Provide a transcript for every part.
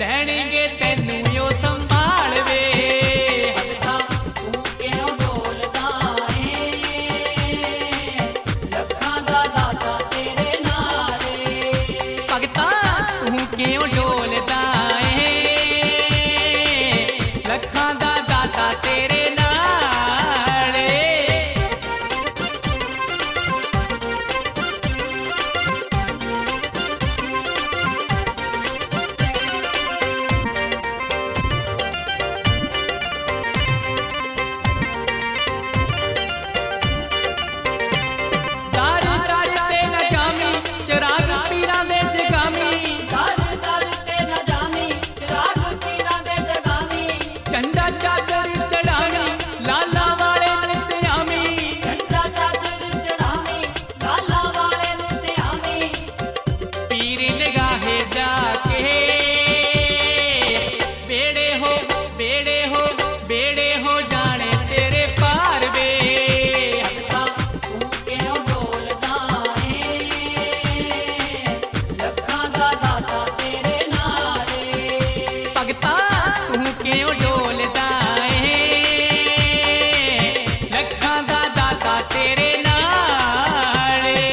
ਲੈਣਗੇ ਤੈਨੂੰ ਉਹ ਸੰਭਾਲ ਵੇ। ਭਗਤਾ ਤੂੰ ਕਿਉਂ ਡੋਲਦਾ ਏ, ਲੱਖਾਂ ਦਾ ਦਾਤਾ ਤੇਰੇ ਨਾਲ ਏ। ਭਗਤਾ ਤੂੰ ਕਿਉਂ ਡੋਲਦਾ ਏ, ਲੱਖਾਂ ਦਾ ਦਾਤਾ ਤੇਰੇ ਨਾਲ ਏ। ਦਰ ਦਰ ਤੇ ਨਾ ਜਾਵੀਂ, ਚਿਰਾਗ ਪੀਰਾਂ ਦੇ ਜਗਾਵੀਂ। ਦਰ ਦਰ ਤੇ ਨਾ ਜਾਵੀਂ, ਚਿਰਾਗ ਪੀਰਾਂ ਦੇ ਜਗਾਵੀਂ। ਝੰਡਾ ਚਾਦਰ ਚੜਾਵੀਂ, ਲਾਲਾਂ ਵਾਲੇ ਨੂੰ ਧਿਆਵੀਂ। ਝੰਡਾ ਚਾਦਰ ਚੜਾਵੀਂ, ਲਾਲਾਂ ਵਾਲੇ ਨੂੰ ਧਿਆਵੀਂ। ਪੀਰ ਨਿਗਾਹੇ ਜਾ ਕੇ ਬੇੜੇ ਹੋ ਬੇੜੇ ਹੋ ਬੇੜੇ ਹੋ ਜਾਣੇ ਤੇਰੇ ਪਾਰ ਵੇ। ਭਗਤਾ ਤੂੰ ਕਿਉਂ ਡੋਲਦਾ ਏ, ਲੱਖਾਂ ਦਾ ਦਾਤਾ ਤੇਰੇ ਨਾਲ ਏ। ਭਗਤਾ ਤੂੰ ਕਿਉਂ ਡੋਲਦਾ ਏ, ਲੱਖਾਂ ਦਾ ਦਾਤਾ ਤੇਰੇ ਨਾਲ ਏ।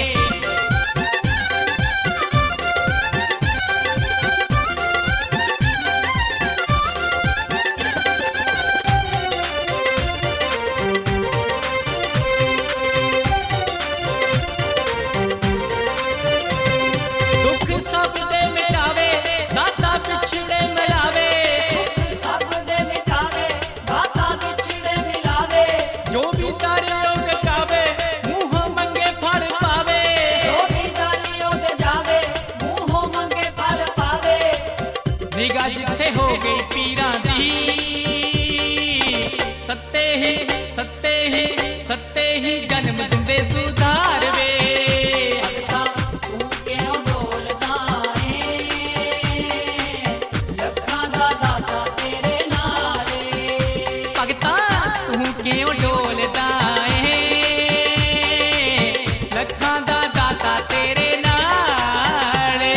ਦੁੱਖ ਸਭ ਦੇ ਮਿਟਾਵੇ, ਦਾਤਾ ਪਿਛੜੇ ਮਿਲਾਵੇ। ਸਭ ਦੇ ਮਿਟਾਵੇ, ਦਾਤਾ ਵਿਛੜੇ ਮਿਲਾਵੇ। ਜੋ ਵੀ ਤਾਰਿਓ ਗਾਵੇ, ਮੂੰਹੋਂ ਮੰਗੇ ਫਲ ਪਾਵੇ। ਜੋ ਵੀ ਦਾਰੀਓ ਤੇ ਜਾਵੇ, ਮੂੰਹੋਂ ਮੰਗੇ ਫਲ ਪਾਵੇ। ਨਿਗਾਹ ਜਿੱਥੇ ਹੋ ਗਈ ਪੀਰਾਂ ਦੀ, ਸੱਤੇ ਹੀ ਸੱਤੇ ਹੀ ਸੱਤੇ ਹੀ ਜਨਮ ਦਿੰਦੇ ਸੁਧਾਰ ਵੇ। ਭਗਤਾ ਤੂੰ ਕਿਉਂ ਡੋਲਦਾ ਏ, ਲੱਖਾਂ ਦਾ ਦਾਤਾ ਤੇਰੇ ਨਾਲ ਏ। ਭਗਤਾ ਤੂੰ ਕਿਉਂ ਡੋਲਦਾ ਏ, ਲੱਖਾਂ ਦਾ ਦਾਤਾ ਤੇਰੇ ਨਾਲ ਏ।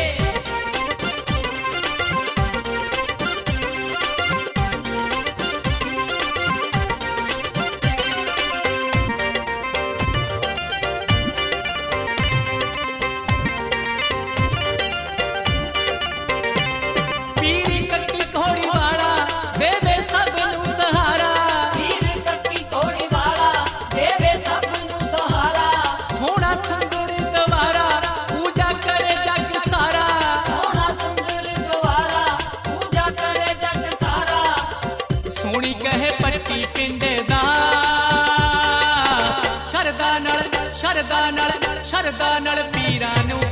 ਪੀਰੀ ਕੱਟੀ ਘੋੜੀ ਵਾਲਾ ਦੇਵੇ ਸਭ ਨੂੰ ਸਹਾਰਾ। ਪੀਰ ਕੱਟੀ ਘੋੜੀ ਵਾਲਾ ਦੇਵੇ ਸਭ ਨੂੰ ਸਹਾਰਾ। ਸੋਹਣਾ ਸੁੰਦਰ ਦਵਾਰਾ ਪੂਜਾ ਕਰੇ ਜਗ ਸਾਰਾ। ਸੋਹਣਾ ਸੁੰਦਰ ਦੁਆਰਾ ਪੂਜਾ ਕਰੇ ਜਗ ਸਾਰਾ। ਸੋਹਣੀ ਕਹੇ ਪੱਟੀ ਪਿੰਡ ਦਾ, ਸ਼ਰਦਾ ਨਾਲ ਸ਼ਰਦਾ ਨਾਲ ਸ਼ਰਦਾ ਨਾਲ ਪੀਰਾਂ ਨੂੰ